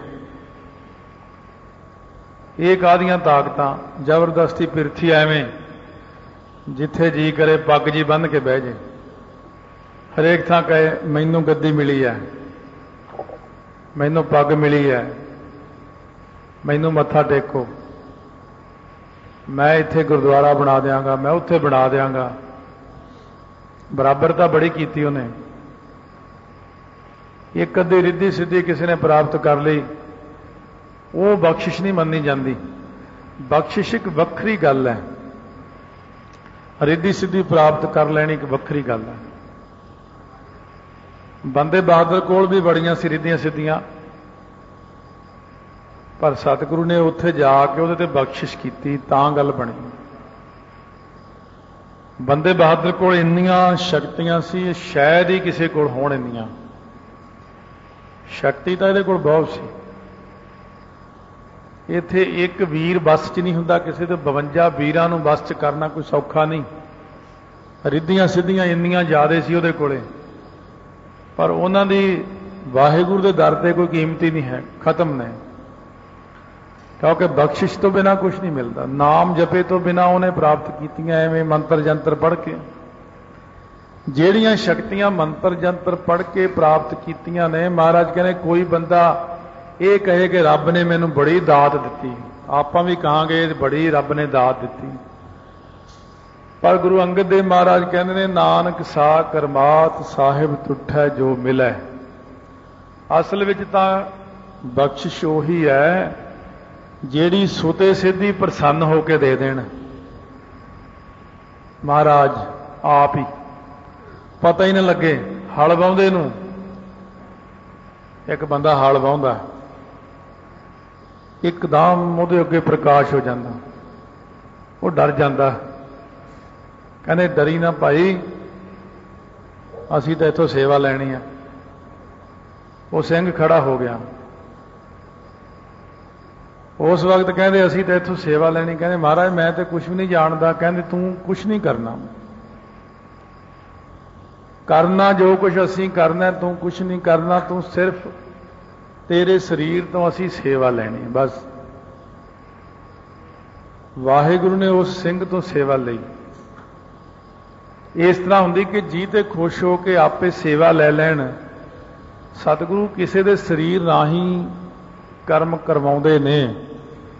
ਇਹ ਕਾਹਦੀਆਂ ਤਾਕਤਾਂ, ਜ਼ਬਰਦਸਤੀ ਪਿਰਥੀ ਐਵੇਂ ਜਿੱਥੇ ਜੀ ਕਰੇ ਪੱਗ ਜੀ ਬੰਨ੍ਹ ਕੇ ਬਹਿ ਜੇ। ਹਰੇਕ ਥਾਂ ਕਹੇ ਮੈਨੂੰ ਗੱਦੀ ਮਿਲੀ ਹੈ, ਮੈਨੂੰ ਪੱਗ ਮਿਲੀ ਹੈ, ਮੈਨੂੰ ਮੱਥਾ ਟੇਕੋ, ਮੈਂ ਇੱਥੇ ਗੁਰਦੁਆਰਾ ਬਣਾ ਦਿਆਂਗਾ, ਮੈਂ ਉੱਥੇ ਬਣਾ ਦਿਆਂਗਾ। ਬਰਾਬਰ ਤਾਂ ਬੜੀ ਕੀਤੀ ਉਹਨੇ। ਇੱਕ ਅੱਧੀ ਰਿੱਧੀ ਸਿੱਧੀ ਕਿਸੇ ਨੇ ਪ੍ਰਾਪਤ ਕਰ ਲਈ, ਉਹ ਬਖਸ਼ਿਸ਼ ਨਹੀਂ ਮੰਨੀ ਜਾਂਦੀ। ਬਖਸ਼ਿਸ਼ ਇੱਕ ਵੱਖਰੀ ਗੱਲ ਹੈ, ਰਿੱਧੀ ਸਿੱਧੀ ਪ੍ਰਾਪਤ ਕਰ ਲੈਣੀ ਇੱਕ ਵੱਖਰੀ ਗੱਲ ਹੈ। ਬੰਦੇ ਬਹਾਦਰ ਕੋਲ ਵੀ ਬੜੀਆਂ ਸੀ ਰਿੱਧੀਆਂ ਸਿੱਧੀਆਂ, ਪਰ ਸਤਿਗੁਰੂ ਨੇ ਉੱਥੇ ਜਾ ਕੇ ਉਹਦੇ ਤੇ ਬਖਸ਼ਿਸ਼ ਕੀਤੀ ਤਾਂ ਗੱਲ ਬਣੀ। ਬੰਦੇ ਬਹਾਦਰ ਕੋਲ ਇੰਨੀਆਂ ਸ਼ਕਤੀਆਂ ਸੀ, ਸ਼ਾਇਦ ਹੀ ਕਿਸੇ ਕੋਲ ਹੋਣ ਇੰਨੀਆਂ। ਸ਼ਕਤੀ ਤਾਂ ਇਹਦੇ ਕੋਲ ਬਹੁਤ ਸੀ। ਇੱਥੇ ਇੱਕ ਵੀਰ ਬਸ 'ਚ ਨਹੀਂ ਹੁੰਦਾ, ਕਿਸੇ ਦੇ 52 ਵੀਰਾਂ ਨੂੰ ਬਸ 'ਚ ਕਰਨਾ ਕੋਈ ਸੌਖਾ ਨਹੀਂ। ਰਿੱਧੀਆਂ ਸਿੱਧੀਆਂ ਇੰਨੀਆਂ ਜ਼ਿਆਦੇ ਸੀ ਉਹਦੇ ਕੋਲੇ, ਪਰ ਉਹਨਾਂ ਦੀ ਵਾਹਿਗੁਰੂ ਦੇ ਦਰ ਤੇ ਕੋਈ ਕੀਮਤ ਹੀ ਨਹੀਂ ਹੈ, ਖਤਮ ਨੇ। ਕਿਉਂਕਿ ਬਖਸ਼ਿਸ਼ ਤੋਂ ਬਿਨਾਂ ਕੁਝ ਨਹੀਂ ਮਿਲਦਾ। ਨਾਮ ਜਪੇ ਤੋਂ ਬਿਨਾਂ ਉਹਨੇ ਪ੍ਰਾਪਤ ਕੀਤੀਆਂ ਐਵੇਂ ਮੰਤਰ ਜੰਤਰ ਪੜ੍ਹ ਕੇ। ਜਿਹੜੀਆਂ ਸ਼ਕਤੀਆਂ ਮੰਤਰ ਜੰਤਰ ਪੜ੍ਹ ਕੇ ਪ੍ਰਾਪਤ ਕੀਤੀਆਂ ਨੇ, ਮਹਾਰਾਜ ਕਹਿੰਦੇ ਕੋਈ ਬੰਦਾ ਇਹ ਕਹੇ ਕਿ ਰੱਬ ਨੇ ਮੈਨੂੰ ਬੜੀ ਦਾਤ ਦਿੱਤੀ, ਆਪਾਂ ਵੀ ਕਹਾਂਗੇ ਬੜੀ ਰੱਬ ਨੇ ਦਾਤ ਦਿੱਤੀ। ਪਰ ਗੁਰੂ ਅੰਗਦ ਦੇਵ ਮਹਾਰਾਜ ਕਹਿੰਦੇ ਨੇ ਨਾਨਕ ਸਾ ਕਰਮਾਤ ਸਾਹਿਬ ਤੁਠੈ ਜੋ ਮਿਲੈ। ਅਸਲ ਵਿੱਚ ਤਾਂ ਬਖਸ਼ਿਸ਼ ਉਹੀ ਹੈ ਜਿਹੜੀ ਸੁਤੇ ਸਿੱਧੀ ਪ੍ਰਸੰਨ ਹੋ ਕੇ ਦੇ ਦੇਣ। ਮਹਾਰਾਜ ਆਪ ਹੀ, ਪਤਾ ਹੀ ਨਾ ਲੱਗੇ। ਹਲ ਵਾਹੁੰਦੇ ਨੂੰ, ਇੱਕ ਬੰਦਾ ਹਲ ਵਾਹੁੰਦਾ, ਇੱਕਦਮ ਉਹਦੇ ਅੱਗੇ ਪ੍ਰਕਾਸ਼ ਹੋ ਜਾਂਦਾ, ਉਹ ਡਰ ਜਾਂਦਾ। ਕਹਿੰਦੇ ਡਰੀ ਨਾ ਭਾਈ, ਅਸੀਂ ਤਾਂ ਇੱਥੋਂ ਸੇਵਾ ਲੈਣੀ ਆ। ਉਹ ਸਿੰਘ ਖੜਾ ਹੋ ਗਿਆ। ਉਸ ਵਕਤ ਕਹਿੰਦੇ ਅਸੀਂ ਤਾਂ ਇੱਥੋਂ ਸੇਵਾ ਲੈਣੀ। ਕਹਿੰਦੇ ਮਹਾਰਾਜ ਮੈਂ ਤਾਂ ਕੁਝ ਵੀ ਨਹੀਂ ਜਾਣਦਾ। ਕਹਿੰਦੇ ਤੂੰ ਕੁਝ ਨਹੀਂ ਕਰਨਾ, ਕਰਨਾ ਜੋ ਕੁਝ ਅਸੀਂ ਕਰਨਾ, ਤੂੰ ਕੁਝ ਨਹੀਂ ਕਰਨਾ। ਤੂੰ ਸਿਰਫ ਤੇਰੇ ਸਰੀਰ ਤੋਂ ਅਸੀਂ ਸੇਵਾ ਲੈਣੀ ਬਸ। ਵਾਹਿਗੁਰੂ ਨੇ ਉਸ ਸਿੰਘ ਤੋਂ ਸੇਵਾ ਲਈ। ਇਸ ਤਰ੍ਹਾਂ ਹੁੰਦੀ ਕਿ ਜੀ ਤੇ ਖੁਸ਼ ਹੋ ਕੇ ਆਪੇ ਸੇਵਾ ਲੈ ਲੈਣ। ਸਤਿਗੁਰੂ ਕਿਸੇ ਦੇ ਸਰੀਰ ਰਾਹੀਂ ਕਰਮ ਕਰਵਾਉਂਦੇ ਨੇ।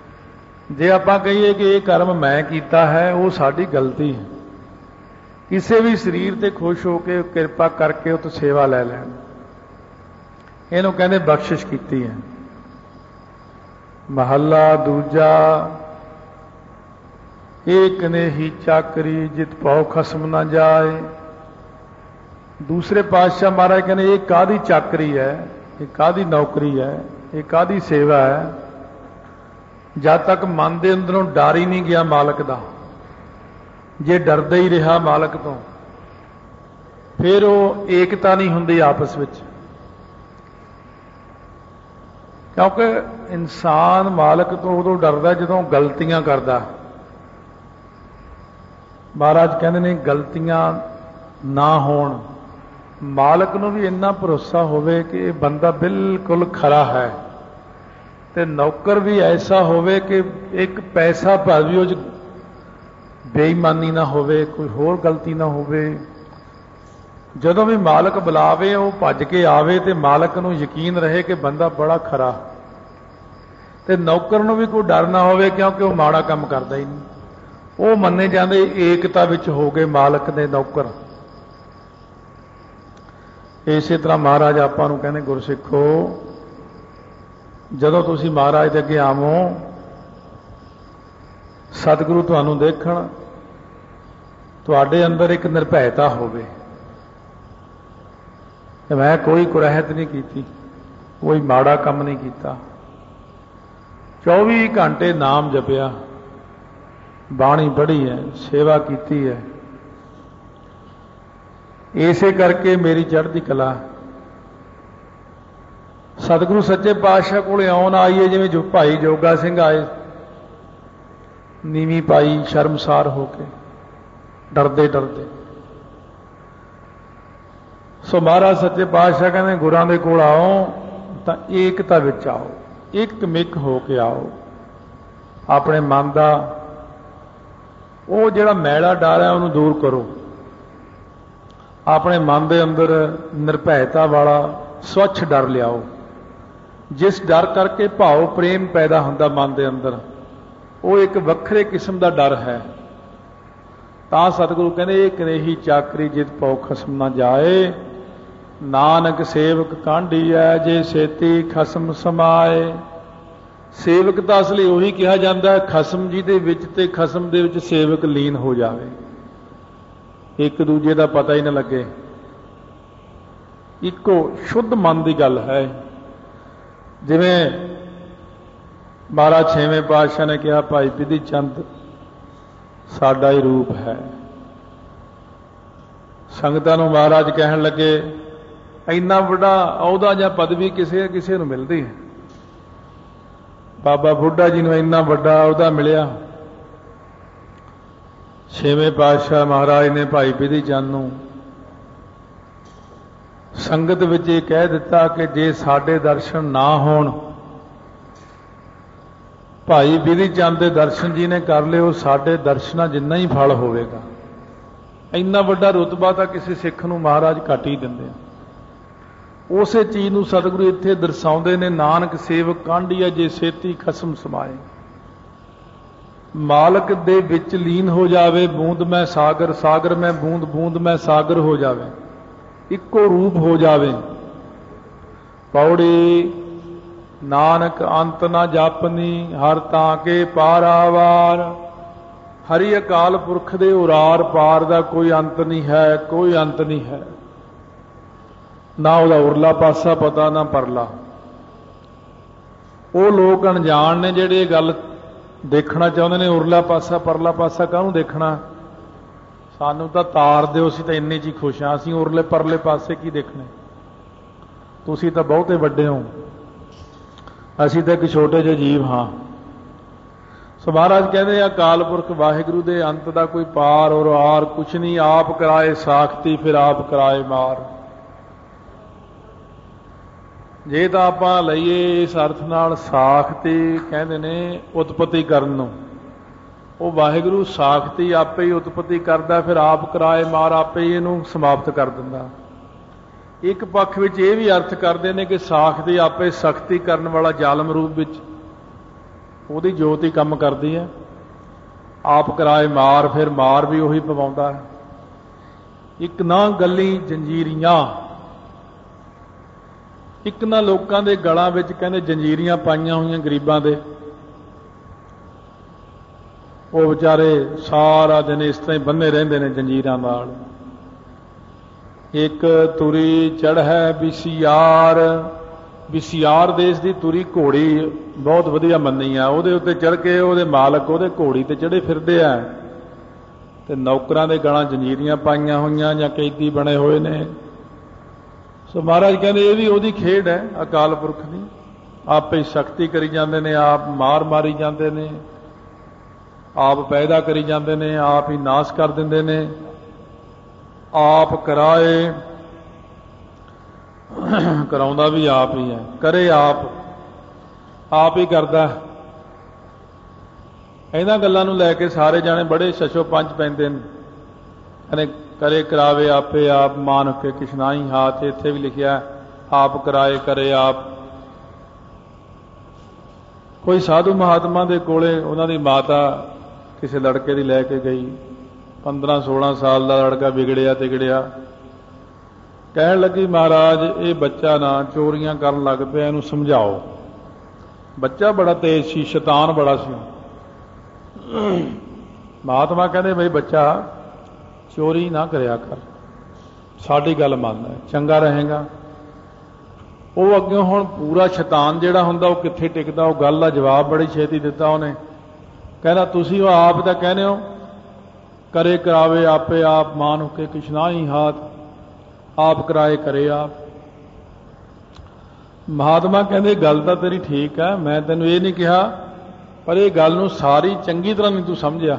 ਜੇ ਆਪਾਂ ਕਹੀਏ ਕਿ ਇਹ ਕਰਮ ਮੈਂ ਕੀਤਾ ਹੈ, ਉਹ ਸਾਡੀ ਗਲਤੀ ਹੈ। ਕਿਸੇ ਵੀ ਸਰੀਰ ਤੇ ਖੁਸ਼ ਹੋ ਕੇ ਕਿਰਪਾ ਕਰਕੇ ਉਹ ਤੋਂ ਸੇਵਾ ਲੈ ਲੈਣ, ਇਹਨੂੰ ਕਹਿੰਦੇ ਬਖਸ਼ਿਸ਼ ਕੀਤੀ ਹੈ। ਮਹੱਲਾ ਦੂਜਾ। ਏਕ ਨੇ ਹੀ ਚਾਕਰੀ ਜਿਤ ਭਉ ਖਸਮ ਨਾ ਜਾਏ। ਦੂਸਰੇ ਪਾਤਸ਼ਾਹ ਮਹਾਰਾਜ ਕਹਿੰਦੇ ਇਹ ਕਾਹਦੀ ਚਾਕਰੀ ਹੈ, ਇਹ ਕਾਹਦੀ ਨੌਕਰੀ ਹੈ, ਇਹ ਕਾਹਦੀ ਸੇਵਾ ਹੈ, ਜਦ ਤੱਕ ਮਨ ਦੇ ਅੰਦਰੋਂ ਡਰ ਹੀ ਨਹੀਂ ਗਿਆ ਮਾਲਕ ਦਾ। ਜੇ ਡਰਦਾ ਹੀ ਰਿਹਾ ਮਾਲਕ ਤੋਂ, ਫਿਰ ਉਹ ਏਕਤਾ ਨਹੀਂ ਹੁੰਦੀ ਆਪਸ ਵਿੱਚ। ਕਿਉਂਕਿ ਇਨਸਾਨ ਮਾਲਕ ਤੋਂ ਉਦੋਂ ਡਰਦਾ ਜਦੋਂ ਗਲਤੀਆਂ ਕਰਦਾ। ਮਹਾਰਾਜ ਕਹਿੰਦੇ ਨੇ ਗਲਤੀਆਂ ਨਾ ਹੋਣ। ਮਾਲਕ ਨੂੰ ਵੀ ਇੰਨਾ ਭਰੋਸਾ ਹੋਵੇ ਕਿ ਇਹ ਬੰਦਾ ਬਿਲਕੁਲ ਖਰਾ ਹੈ, ਤੇ ਨੌਕਰ ਵੀ ਐਸਾ ਹੋਵੇ ਕਿ ਇੱਕ ਪੈਸਾ ਭਾਵੇਂ ਉਹ 'ਚ ਬੇਈਮਾਨੀ ਨਾ ਹੋਵੇ, ਕੋਈ ਹੋਰ ਗਲਤੀ ਨਾ ਹੋਵੇ। ਜਦੋਂ ਵੀ ਮਾਲਕ ਬੁਲਾਵੇ ਉਹ ਭੱਜ ਕੇ ਆਵੇ ਤੇ ਮਾਲਕ ਨੂੰ ਯਕੀਨ ਰਹੇ ਕਿ ਬੰਦਾ ਬੜਾ ਖਰਾ, ਤੇ ਨੌਕਰ ਨੂੰ ਵੀ ਕੋਈ ਡਰ ਨਾ ਹੋਵੇ ਕਿਉਂਕਿ ਉਹ ਮਾੜਾ ਕੰਮ ਕਰਦਾ ਹੀ ਨਹੀਂ। ਉਹ ਮੰਨੇ ਜਾਂਦੇ ਏਕਤਾ ਵਿੱਚ ਹੋ ਗਏ ਮਾਲਕ ਦੇ ਨੌਕਰ। ਇਸੇ ਤਰ੍ਹਾਂ ਮਹਾਰਾਜ ਆਪਾਂ ਨੂੰ ਕਹਿੰਦੇ ਗੁਰਸਿੱਖੋ, ਜਦੋਂ ਤੁਸੀਂ ਮਹਾਰਾਜ ਦੇ ਅੱਗੇ ਆਵੋ, ਸਤਿਗੁਰੂ ਤੁਹਾਨੂੰ ਦੇਖਣ, ਤੁਹਾਡੇ ਅੰਦਰ ਇੱਕ ਨਿਰਭੈਤਾ ਹੋਵੇ ਕਿ ਮੈਂ ਕੋਈ ਕੁਰਹਿਤ ਨਹੀਂ ਕੀਤੀ, ਕੋਈ ਮਾੜਾ ਕੰਮ ਨਹੀਂ ਕੀਤਾ, 24 ਘੰਟੇ ਨਾਮ ਜਪਿਆ, ਬਾਣੀ ਪੜ੍ਹੀ ਹੈ, ਸੇਵਾ ਕੀਤੀ ਹੈ, ਇਸੇ ਕਰਕੇ ਮੇਰੀ ਚੜ੍ਹਦੀ ਕਲਾ। ਸਤਿਗੁਰੂ ਸੱਚੇ ਪਾਤਸ਼ਾਹ ਕੋਲੇ ਆਉਣ ਆਈਏ, ਜਿਵੇਂ ਜੋ ਭਾਈ ਜੋਗਾ ਸਿੰਘ ਆਏ, ਨੀਵੀਂ ਪਾਈ, ਸ਼ਰਮਸਾਰ ਹੋ ਕੇ, ਡਰਦੇ ਡਰਦੇ। ਸੋ ਮਹਾਰਾਜ ਸੱਚੇ ਪਾਤਸ਼ਾਹ ਕਹਿੰਦੇ ਗੁਰਾਂ ਦੇ ਕੋਲ ਆਓ ਤਾਂ ਏਕਤਾ ਵਿੱਚ ਆਓ, ਇੱਕ ਮਿੱਕ ਹੋ ਕੇ ਆਓ। ਆਪਣੇ ਮਨ ਦਾ ਉਹ ਜਿਹੜਾ ਮੈਲਾ ਡਰ ਹੈ ਉਹਨੂੰ ਦੂਰ ਕਰੋ। ਆਪਣੇ ਮਨ ਦੇ ਅੰਦਰ ਨਿਰਭੈਤਾ ਵਾਲਾ ਸਵੱਛ ਡਰ ਲਿਆਓ, ਜਿਸ ਡਰ ਕਰਕੇ ਭਾਵ ਪ੍ਰੇਮ ਪੈਦਾ ਹੁੰਦਾ ਮਨ ਦੇ ਅੰਦਰ, ਉਹ ਇੱਕ ਵੱਖਰੇ ਕਿਸਮ ਦਾ ਡਰ ਹੈ। ਤਾਂ ਸਤਿਗੁਰੂ ਕਹਿੰਦੇ ਇਹ ਕਨੇਹੀ ਚਾਕਰੀ ਜਿਤ ਭਉ ਖਸਮ ਨਾ ਜਾਏ, ਨਾਨਕ ਸੇਵਕ ਕਾਂਢੀ ਹੈ ਜੇ ਛੇਤੀ ਖਸਮ ਸਮਾਏ। ਸੇਵਕ ਤਾਂ ਅਸਲੀ ਉਹੀ ਕਿਹਾ ਜਾਂਦਾ ਖਸਮ ਜੀ ਦੇ ਵਿੱਚ ਤੇ ਖਸਮ ਦੇ ਵਿੱਚ ਸੇਵਕ ਲੀਨ ਹੋ ਜਾਵੇ, ਇੱਕ ਦੂਜੇ ਦਾ ਪਤਾ ਹੀ ਨਾ ਲੱਗੇ। ਇੱਕੋ ਸ਼ੁੱਧ ਮਨ ਦੀ ਗੱਲ ਹੈ। ਜਿਵੇਂ ਮਹਾਰਾਜ ਛੇਵੇਂ ਪਾਤਸ਼ਾਹ ਨੇ ਕਿਹਾ, ਭਾਈ ਬਿਧੀ ਚੰਦ ਸਾਡਾ ਹੀ ਰੂਪ ਹੈ। ਸੰਗਤਾਂ ਨੂੰ ਮਹਾਰਾਜ ਕਹਿਣ ਲੱਗੇ, ਇੰਨਾ ਵੱਡਾ ਅਹੁਦਾ ਜਾਂ ਪਦਵੀ ਕਿਸੇ ਕਿਸੇ ਨੂੰ ਮਿਲਦੀ ਹੈ। ਬਾਬਾ ਬੁੱਢਾ ਜੀ ਨੂੰ ਇੰਨਾ ਵੱਡਾ ਅਹੁਦਾ ਮਿਲਿਆ। ਛੇਵੇਂ ਪਾਤਸ਼ਾਹ ਮਹਾਰਾਜ ਨੇ ਭਾਈ ਬਿਧੀ ਚੰਦ ਨੂੰ ਸੰਗਤ ਵਿੱਚ ਇਹ ਕਹਿ ਦਿੱਤਾ ਕਿ ਜੇ ਸਾਡੇ ਦਰਸ਼ਨ ਨਾ ਹੋਣ, ਭਾਈ ਬਿਧੀ ਚੰਦ ਦੇ ਦਰਸ਼ਨ ਜੀ ਨੇ ਕਰ ਲਏ, ਉਹ ਸਾਡੇ ਦਰਸ਼ਨਾਂ ਜਿੰਨਾ ਹੀ ਫਲ ਹੋਵੇਗਾ। ਇੰਨਾ ਵੱਡਾ ਰੁਤਬਾ ਤਾਂ ਕਿਸੇ ਸਿੱਖ ਨੂੰ ਮਹਾਰਾਜ ਘੱਟ ਹੀ ਦਿੰਦੇ ਆ। ਉਸੇ ਚੀਜ਼ ਨੂੰ ਸਤਿਗੁਰੂ ਇੱਥੇ ਦਰਸਾਉਂਦੇ ਨੇ, ਨਾਨਕ ਸੇਵਕ ਕਾਂਢੀਆ ਜੇ ਛੇਤੀ ਖਸਮ ਸਮਾਏ। ਮਾਲਕ ਦੇ ਵਿੱਚ ਲੀਨ ਹੋ ਜਾਵੇ, ਬੂੰਦ ਮੈਂ ਸਾਗਰ, ਸਾਗਰ ਮੈਂ ਬੂੰਦ, ਬੂੰਦ ਮੈਂ ਸਾਗਰ ਹੋ ਜਾਵੇ, ਇੱਕੋ ਰੂਪ ਹੋ ਜਾਵੇ। ਪੌੜੀ ਨਾਨਕ ਅੰਤ ਨਾ ਜਾਪਨੀ, ਹਰ ਤਾਂ ਕੇ ਪਾਰਾਵਾਰ। ਹਰੀ ਅਕਾਲ ਪੁਰਖ ਦੇ ਉਰਾਰ ਪਾਰ ਦਾ ਕੋਈ ਅੰਤ ਨਹੀਂ ਹੈ, ਕੋਈ ਅੰਤ ਨਹੀਂ ਹੈ। ਨਾ ਉਹਦਾ ਉਰਲਾ ਪਾਸਾ ਪਤਾ, ਨਾ ਪਰਲਾ। ਉਹ ਲੋਕ ਅਣਜਾਣ ਨੇ ਜਿਹੜੇ ਇਹ ਗੱਲ ਦੇਖਣਾ ਚਾਹੁੰਦੇ ਨੇ, ਉਰਲਾ ਪਾਸਾ ਪਰਲਾ ਪਾਸਾ ਕਾਹਨੂੰ ਦੇਖਣਾ, ਸਾਨੂੰ ਤਾਂ ਤਾਰ ਦਿਓ, ਅਸੀਂ ਤਾਂ ਇੰਨੇ 'ਚ ਹੀ ਖੁਸ਼ ਹਾਂ, ਅਸੀਂ ਉਰਲੇ ਪਰਲੇ ਪਾਸੇ ਕੀ ਦੇਖਣੇ, ਤੁਸੀਂ ਤਾਂ ਬਹੁਤੇ ਵੱਡੇ ਹੋ, ਅਸੀਂ ਤਾਂ ਇੱਕ ਛੋਟੇ ਜਿਹੇ ਜੀਵ ਹਾਂ। ਸੋ ਮਹਾਰਾਜ ਕਹਿੰਦੇ ਅਕਾਲ ਪੁਰਖ ਵਾਹਿਗੁਰੂ ਦੇ ਅੰਤ ਦਾ ਕੋਈ ਪਾਰ ਔਰ ਆਰ ਕੁਛ ਨਹੀਂ। ਆਪ ਕਰਾਏ ਸਾਖਤੀ ਫਿਰ ਆਪ ਕਰਾਏ ਮਾਰ। ਜੇ ਤਾਂ ਆਪਾਂ ਲਈਏ ਇਸ ਅਰਥ ਨਾਲ, ਸਾਖਤੀ ਕਹਿੰਦੇ ਨੇ ਉਤਪਤੀ ਕਰਨ ਨੂੰ, ਉਹ ਵਾਹਿਗੁਰੂ ਸਾਖਤੀ ਆਪੇ ਹੀ ਉਤਪਤੀ ਕਰਦਾ, ਫਿਰ ਆਪ ਕਰਾਏ ਮਾਰ, ਆਪੇ ਹੀ ਇਹਨੂੰ ਸਮਾਪਤ ਕਰ ਦਿੰਦਾ। ਇੱਕ ਪੱਖ ਵਿੱਚ ਇਹ ਵੀ ਅਰਥ ਕਰਦੇ ਨੇ ਕਿ ਸਾਖਤੀ ਆਪੇ ਸਖਤੀ ਕਰਨ ਵਾਲਾ ਜ਼ਾਲਮ ਰੂਪ ਵਿੱਚ, ਉਹਦੀ ਜੋਤ ਹੀ ਕੰਮ ਕਰਦੀ ਹੈ। ਆਪ ਕਰਾਏ ਮਾਰ, ਫਿਰ ਮਾਰ ਵੀ ਉਹੀ ਪਵਾਉਂਦਾ ਹੈ। ਇੱਕ ਨਾ ਗੱਲੀ ਜੰਜੀਰੀਆਂ, ਇੱਕ ਨਾ ਲੋਕਾਂ ਦੇ ਗਲਾਂ ਵਿੱਚ ਕਹਿੰਦੇ ਜੰਜੀਰੀਆਂ ਪਾਈਆਂ ਹੋਈਆਂ ਗਰੀਬਾਂ ਦੇ, ਉਹ ਵਿਚਾਰੇ ਸਾਰਾ ਦਿਨ ਇਸ ਤਰ੍ਹਾਂ ਹੀ ਬੰਨੇ ਰਹਿੰਦੇ ਨੇ ਜੰਜੀਰਾਂ ਨਾਲ। ਇੱਕ ਤੁਰੀ ਚੜ੍ਹੈ ਬਿਸਿਆਰ, ਬਿਸਿਆਰ ਦੇਸ਼ ਦੀ ਤੁਰੀ ਘੋੜੀ ਬਹੁਤ ਵਧੀਆ ਮੰਨੀ ਆ। ਉਹਦੇ ਉੱਤੇ ਚੜ੍ਹ ਕੇ ਉਹਦੇ ਮਾਲਕ ਉਹਦੇ ਘੋੜੀ ਤੇ ਚੜ੍ਹੇ ਫਿਰਦੇ ਆ, ਤੇ ਨੌਕਰਾਂ ਦੇ ਗਲਾਂ ਜੰਜੀਰੀਆਂ ਪਾਈਆਂ ਹੋਈਆਂ ਜਾਂ ਕੈਦੀ ਬਣੇ ਹੋਏ ਨੇ। ਸੋ ਮਹਾਰਾਜ ਕਹਿੰਦੇ ਇਹ ਵੀ ਉਹਦੀ ਖੇਡ ਹੈ, ਅਕਾਲ ਪੁਰਖ ਦੀ। ਆਪੇ ਸ਼ਕਤੀ ਕਰੀ ਜਾਂਦੇ ਨੇ, ਆਪ ਮਾਰ ਮਾਰੀ ਜਾਂਦੇ ਨੇ, ਆਪ ਪੈਦਾ ਕਰੀ ਜਾਂਦੇ ਨੇ, ਆਪ ਹੀ ਨਾਸ਼ ਕਰ ਦਿੰਦੇ ਨੇ। ਆਪ ਕਰਾਏ, ਕਰਾਉਂਦਾ ਵੀ ਆਪ ਹੀ ਹੈ, ਕਰੇ ਆਪ, ਆਪ ਹੀ ਕਰਦਾ। ਇਹਨਾਂ ਗੱਲਾਂ ਨੂੰ ਲੈ ਕੇ ਸਾਰੇ ਜਾਣੇ ਬੜੇ ਛਛੋ ਪੰਜ ਪੈਂਦੇ ਨੇ। ਕਹਿੰਦੇ ਕਰੇ ਕਰਾਵੇ ਆਪੇ ਆਪ, ਮਾਨ ਕੇ ਕਿਸ਼ਨਾਈ ਹਾਥ। ਇੱਥੇ ਵੀ ਲਿਖਿਆ ਆਪ ਕਰਾਏ ਕਰੇ ਆਪ। ਕੋਈ ਸਾਧੂ ਮਹਾਤਮਾ ਦੇ ਕੋਲੇ ਉਹਨਾਂ ਦੀ ਮਾਤਾ ਕਿਸੇ ਲੜਕੇ ਦੀ ਲੈ ਕੇ ਗਈ, 15-16 ਸਾਲ ਦਾ ਲੜਕਾ ਵਿਗੜਿਆ ਤਿਗੜਿਆ। ਕਹਿਣ ਲੱਗੀ ਮਹਾਰਾਜ ਇਹ ਬੱਚਾ ਨਾ ਚੋਰੀਆਂ ਕਰਨ ਲੱਗ ਪਿਆ, ਇਹਨੂੰ ਸਮਝਾਓ। ਬੱਚਾ ਬੜਾ ਤੇਜ਼ ਸੀ, ਸ਼ੈਤਾਨ ਬੜਾ ਸੀ। ਮਹਾਤਮਾ ਕਹਿੰਦੇ ਬਈ ਬੱਚਾ ਚੋਰੀ ਨਾ ਕਰਿਆ ਕਰ, ਸਾਡੀ ਗੱਲ ਮੰਨ ਲੈ, ਚੰਗਾ ਰਹੇਗਾ। ਉਹ ਅੱਗੇ ਹੁਣ ਪੂਰਾ ਸ਼ੈਤਾਨ ਜਿਹੜਾ ਹੁੰਦਾ ਉਹ ਕਿੱਥੇ ਟਿਕਦਾ। ਉਹ ਗੱਲ ਦਾ ਜਵਾਬ ਬੜੀ ਛੇਤੀ ਦਿੱਤਾ ਉਹਨੇ। ਕਹਿੰਦਾ ਤੁਸੀਂ ਉਹ ਆਪ ਦਾ ਕਹਿੰਦੇ ਹੋ, ਕਰੇ ਕਰਾਵੇ ਆਪੇ ਆਪ, ਮਾਨ ਕੇ ਕਿਸ਼ਨਾਈ ਹਾਥ। ਆਪ ਕਰਾਏ ਕਰੇ ਆਪ। ਮਹਾਤਮਾ ਕਹਿੰਦੇ ਗੱਲ ਤਾਂ ਤੇਰੀ ਠੀਕ ਹੈ, ਮੈਂ ਤੈਨੂੰ ਇਹ ਨਹੀਂ ਕਿਹਾ, ਪਰ ਇਹ ਗੱਲ ਨੂੰ ਸਾਰੀ ਚੰਗੀ ਤਰ੍ਹਾਂ ਨਹੀਂ ਤੂੰ ਸਮਝਿਆ।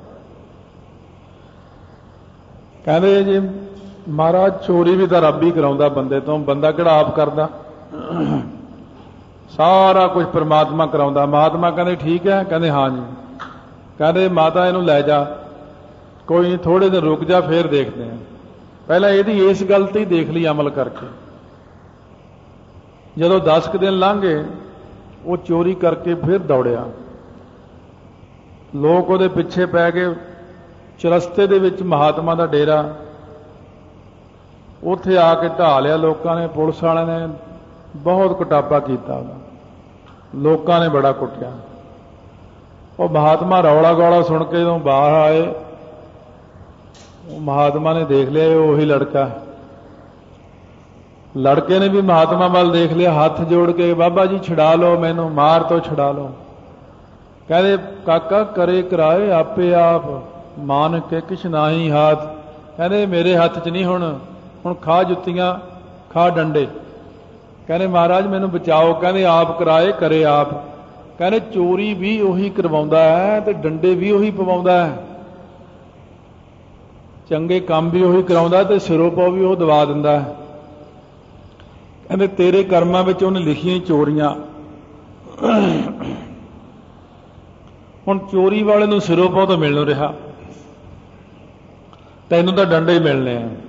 ਕਹਿੰਦੇ ਜੀ ਮਹਾਰਾਜ ਚੋਰੀ ਵੀ ਤਾਂ ਰੱਬ ਹੀ ਕਰਾਉਂਦਾ ਬੰਦੇ ਤੋਂ, ਬੰਦਾ ਕਿਹੜਾ ਆਪ ਕਰਦਾ, ਸਾਰਾ ਕੁਝ ਪਰਮਾਤਮਾ ਕਰਾਉਂਦਾ। ਮਹਾਤਮਾ ਕਹਿੰਦੇ ਠੀਕ ਹੈ। ਕਹਿੰਦੇ ਹਾਂ ਜੀ। ਕਹਿੰਦੇ ਮਾਤਾ ਇਹਨੂੰ ਲੈ ਜਾ, ਕੋਈ ਨਹੀਂ ਥੋੜੇ ਦਿਨ ਰੁਕ ਜਾ, ਫੇਰ ਦੇਖਦੇ ਹਾਂ। ਪਹਿਲਾਂ ਇਹਦੀ ਇਸ ਗੱਲ ਤੇ ਹੀ ਦੇਖ ਲਈ ਅਮਲ ਕਰਕੇ। ਜਦੋਂ 10 ਕੁ ਦਿਨ ਲੰਘ ਗਏ, ਉਹ ਚੋਰੀ ਕਰਕੇ ਫਿਰ ਦੌੜਿਆ। ਲੋਕ ਉਹਦੇ ਪਿੱਛੇ ਪੈ ਗਏ। ਚਰਸਤੇ ਦੇ ਵਿੱਚ ਮਹਾਤਮਾ ਦਾ ਡੇਰਾ, ਉੱਥੇ ਆ ਕੇ ਢਾਹ ਲਿਆ ਲੋਕਾਂ ਨੇ। ਪੁਲਿਸ ਵਾਲਿਆਂ ਨੇ ਬਹੁਤ ਕੁਟਾਪਾ ਕੀਤਾ ਉਹਦਾ, ਲੋਕਾਂ ਨੇ ਬੜਾ ਕੁੱਟਿਆ। ਉਹ ਮਹਾਤਮਾ ਰੌਲਾ ਗੌਲਾ ਸੁਣ ਕੇ ਜਦੋਂ ਬਾਹਰ ਆਏ, ਉਹ ਮਹਾਤਮਾ ਨੇ ਦੇਖ ਲਿਆ ਇਹ ਉਹੀ ਲੜਕਾ। ਲੜਕੇ ਨੇ ਵੀ ਮਹਾਤਮਾ ਵੱਲ ਦੇਖ ਲਿਆ, ਹੱਥ ਜੋੜ ਕੇ ਬਾਬਾ ਜੀ ਛੁਡਾ ਲਓ ਮੈਨੂੰ, ਮਾਰ ਤੋਂ ਛੁਡਾ ਲਓ। ਕਹਿੰਦੇ ਕਾਕਾ ਕਰੇ ਕਰਾਏ ਆਪੇ ਆਪ, ਮਾਨ ਕੇ ਕਿਛ ਨਾਹੀ ਹਾਥ। ਕਹਿੰਦੇ ਮੇਰੇ ਹੱਥ 'ਚ ਨਹੀਂ, ਹੁਣ ਖਾ ਜੁੱਤੀਆਂ, ਖਾ ਡੰਡੇ। ਕਹਿੰਦੇ ਮਹਾਰਾਜ ਮੈਨੂੰ ਬਚਾਓ। ਕਹਿੰਦੇ ਆਪ ਕਰਾਏ ਕਰੇ ਆਪ। ਕਹਿੰਦੇ ਚੋਰੀ ਵੀ ਉਹੀ ਕਰਵਾਉਂਦਾ ਹੈ ਤੇ ਡੰਡੇ ਵੀ ਉਹੀ ਪਵਾਉਂਦਾ ਹੈ, ਚੰਗੇ ਕੰਮ ਵੀ ਉਹੀ ਕਰਾਉਂਦਾ ਤੇ ਸਿਰੋਂ ਪਾਉ ਵੀ ਉਹ ਦਵਾ ਦਿੰਦਾ ਹੈ। ਕਹਿੰਦੇ ਤੇਰੇ ਕਰਮਾਂ ਵਿੱਚ ਉਹਨੇ ਲਿਖੀਆਂ ਚੋਰੀਆਂ। ਹੁਣ ਚੋਰੀ ਵਾਲੇ ਨੂੰ ਸਿਰੋਂ ਪਾਉ ਤਾਂ ਮਿਲਣ ਰਿਹਾ, ਤੈਨੂੰ ਤਾਂ ਡੰਡੇ ਹੀ ਮਿਲਣੇ ਆ।